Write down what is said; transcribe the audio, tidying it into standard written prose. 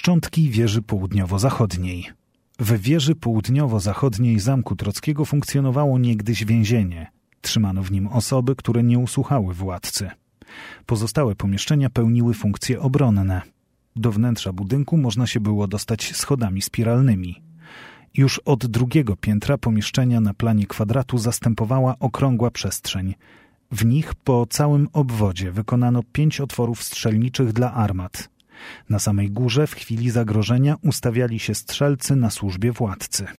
Szczątki wieży południowo-zachodniej. W wieży południowo-zachodniej Zamku Trockiego funkcjonowało niegdyś więzienie. Trzymano w nim osoby, które nie usłuchały władcy. Pozostałe pomieszczenia pełniły funkcje obronne. Do wnętrza budynku można się było dostać schodami spiralnymi. Już od drugiego piętra pomieszczenia na planie kwadratu zastępowała okrągła przestrzeń. W nich po całym obwodzie wykonano 5 otworów strzelniczych dla armat. Na samej górze w chwili zagrożenia ustawiali się strzelcy na służbie władcy.